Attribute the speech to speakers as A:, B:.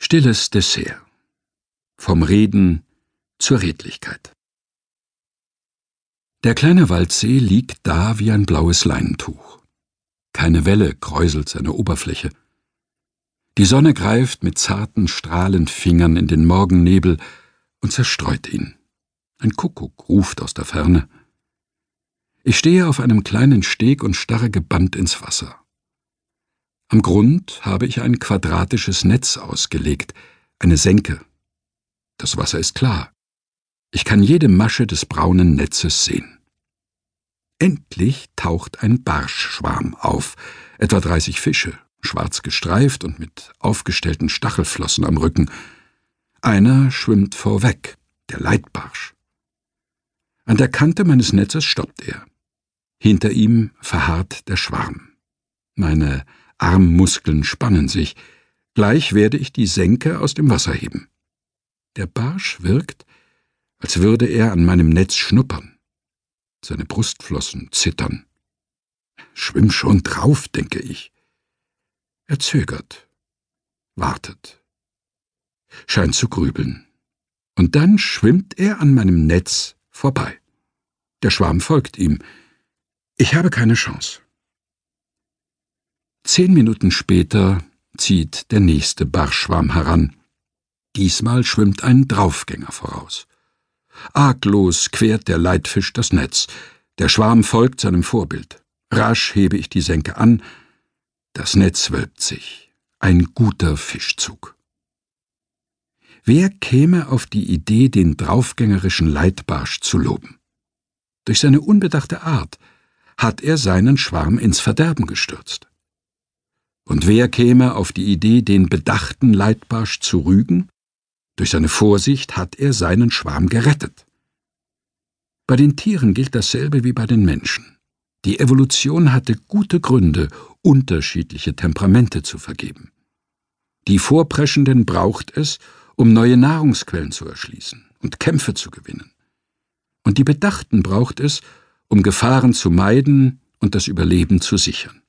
A: Stilles Dessert. Vom Reden zur Redlichkeit. Der kleine Waldsee liegt da wie ein blaues Leinentuch. Keine Welle kräuselt seine Oberfläche. Die Sonne greift mit zarten Strahlenfingern in den Morgennebel und zerstreut ihn. Ein Kuckuck ruft aus der Ferne. Ich stehe auf einem kleinen Steg und starre gebannt ins Wasser. Am Grund habe ich ein quadratisches Netz ausgelegt, eine Senke. Das Wasser ist klar. Ich kann jede Masche des braunen Netzes sehen. Endlich taucht ein Barschschwarm auf, etwa 30 Fische, schwarz gestreift und mit aufgestellten Stachelflossen am Rücken. Einer schwimmt vorweg, der Leitbarsch. An der Kante meines Netzes stoppt er. Hinter ihm verharrt der Schwarm. Meine Armmuskeln spannen sich. Gleich werde ich die Senke aus dem Wasser heben. Der Barsch wirkt, als würde er an meinem Netz schnuppern. Seine Brustflossen zittern. Schwimm schon drauf, denke ich. Er zögert, wartet, scheint zu grübeln. Und dann schwimmt er an meinem Netz vorbei. Der Schwarm folgt ihm. Ich habe keine Chance. 10 Minuten später zieht der nächste Barschschwarm heran. Diesmal schwimmt ein Draufgänger voraus. Arglos quert der Leitfisch das Netz. Der Schwarm folgt seinem Vorbild. Rasch hebe ich die Senke an. Das Netz wölbt sich. Ein guter Fischzug. Wer käme auf die Idee, den draufgängerischen Leitbarsch zu loben? Durch seine unbedachte Art hat er seinen Schwarm ins Verderben gestürzt. Und wer käme auf die Idee, den bedachten Leitbarsch zu rügen? Durch seine Vorsicht hat er seinen Schwarm gerettet. Bei den Tieren gilt dasselbe wie bei den Menschen. Die Evolution hatte gute Gründe, unterschiedliche Temperamente zu vergeben. Die Vorpreschenden braucht es, um neue Nahrungsquellen zu erschließen und Kämpfe zu gewinnen. Und die Bedachten braucht es, um Gefahren zu meiden und das Überleben zu sichern.